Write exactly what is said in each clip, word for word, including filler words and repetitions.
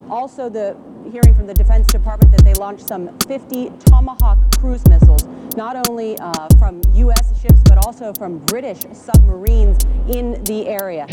Also, the hearing from the Defense Department that they launched some fifty Tomahawk cruise missiles, not only uh, from U S ships, but also from British submarines in the area.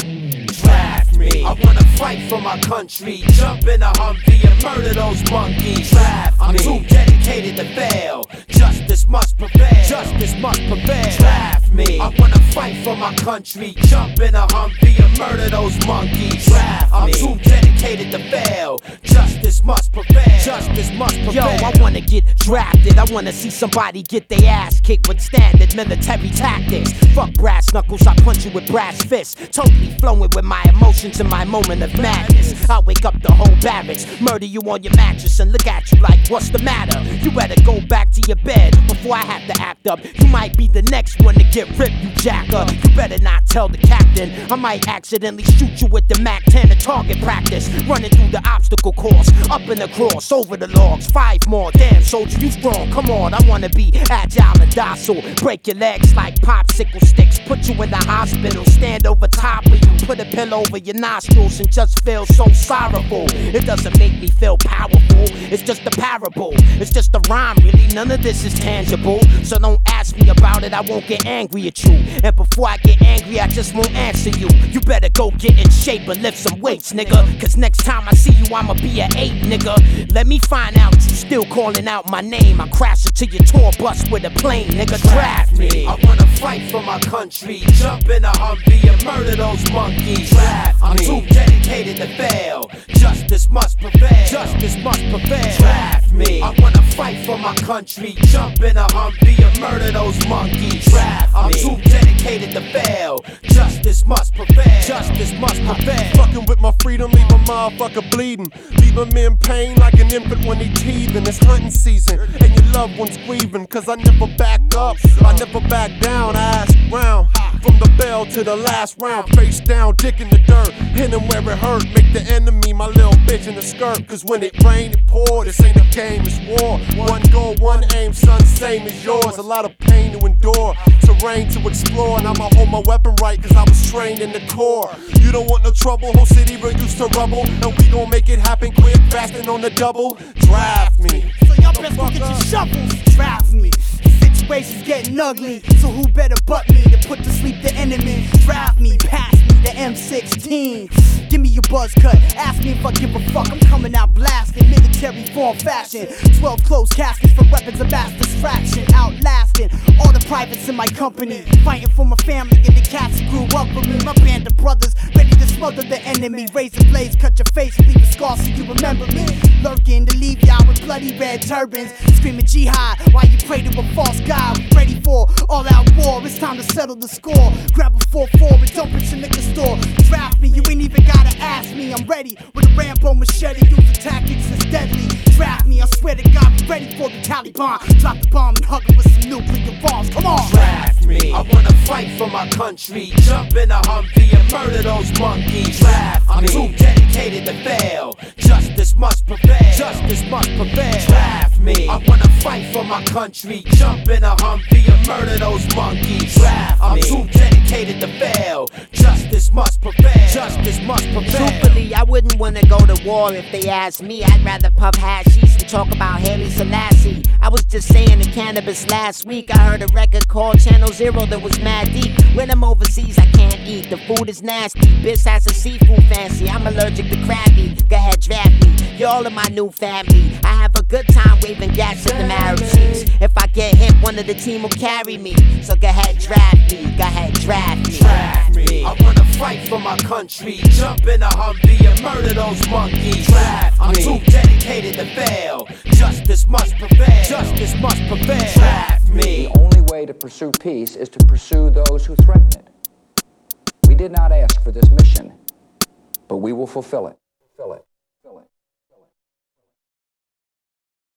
Draft me. I wanna fight for my country. Jump in a Humvee and murder those monkeys. Draft me. I'm too dedicated to fail. Justice must prevail. Justice must prevail. Draft me. I wanna fight for my country. Jump in a Humvee and murder those monkeys. Draft me. I'm too dedicated to fail. Justice must prevail. Justice must prevail. Yo, I wanna get drafted. I wanna see somebody get their ass kicked with standard military tactics. Fuck brass knuckles, I punch you with brass fists. Totally flowing with my emotions in my moment of madness. I wake up the whole barracks, murder you on your mattress, and look at you like, what's the matter? You better go back to your bed before I have to act up. You might be the next one to get ripped, you jacker. You better not tell the captain. I might accidentally shoot you with the Mac ten at target practice. Running through the obstacle course, up and across, over the logs. Five more, damn soldier, you strong. Come on, I wanna be agile and docile. Break your legs like popsicle sticks. Put you in the hospital, stand over top of you. Put a pillow over your nostrils and just feel so sorrowful. It doesn't make me feel powerful, it's just a parable. It's just a rhyme, really, none of this is tangible. So don't ask me about it, I won't get angry at you. And before I get angry, I just won't answer you. You better go get in shape and lift some weights, nigga. Cause next time I see you, I'ma be an eight, nigga. Let me find out you still calling out my name. I crash into your tour bus with a plane, nigga. Draft me. I wanna fight for my country. Jump in a Humvee and murder those monkeys. Draft me. I'm too dedicated to fail. Justice must prevail. Justice must prevail. Draft me. I wanna fight for my country. Jump in a Humvee and murder those monkeys. Draft me. I'm too dedicated to fail. Justice must prevail. Justice must prevail. Fucking with my freedom, leave a motherfucker bleeding. Leave him in pain like an infant when he teething. It's hunting season and your loved one's grieving. Cause I never back up, I never back down. I ask round, from the bell to the last round. Face down, dick in the dirt, hit him where it hurt. Make the enemy my little bitch in the skirt. Cause when it rain, it pour. This ain't a game, it's war. One goal, one aim, son, same as yours. A lot of pain to endure, terrain to explore. And I'ma hold my weapon right cause I was trained in the core. You don't want no trouble, whole city reduced to rubble. And we gon' make it happen quick, fast and on the double. Draft me. So y'all best go get your shovels. Draft me. Situation's getting ugly, so who better but me to put to sleep the enemy? Draft me, pass me the M sixteen. Give me your buzz cut, ask me if I give a fuck. I'm coming out blasting, military form fashion. Twelve closed caskets for weapons of mass distraction. Outlasting all the privates in my company. Fighting for my family and the cats who grew up with me. My band of brothers, ready to smother the enemy. Razor blades, cut your face, leave a scar so you remember me. Lurking to leave y'all with bloody red turbans. Screaming jihad while you pray to a false god. Ready for all out war, it's time to settle the score. Grab a four four and dump it in the liquor store. Draft me, you ain't even gotta ask me. I'm ready with a Rambo machete, using tactics that's deadly. Draft me, I swear to God, be ready for the Taliban. Drop the bomb and hug 'em with some nuclear bombs. Come on. Draft me. I wanna fight for my country. Jump in a Humvee and murder those monkeys. Draft me. I'm too dedicated to fail. Justice must prevail. Justice must prevail. Draft me. I wanna fight for my country. Jump in a Humvee and murder those monkeys. Draft me. I'm too dedicated to fail. Justice must prevail. Justice must prevail. Truthfully, I wouldn't wanna go to war if they asked me. I'd rather puff hashish and talk about Haile Selassie. I was just saying the cannabis last week. I heard a record called Channel Zero that was mad deep. When I'm overseas, I can't eat. The food is nasty. Bitch has a seafood fancy. I'm allergic to crab meat. Go ahead, draft me. You're all in my new family. I have a good time waving gas at the Arab cheeks. If I get hit, one of the team will carry me. So go ahead, draft me. Go ahead, draft me. Draft me. I wanna fight for my country. Jump in a Humvee and murder those monkeys. Draft me. I'm too dedicated to fail. Justice must prevail. Justice must prevail. Draft me. The only way to pursue peace is to pursue those who threaten it. We did not ask for this mission, but we will fulfill it. Fulfill it.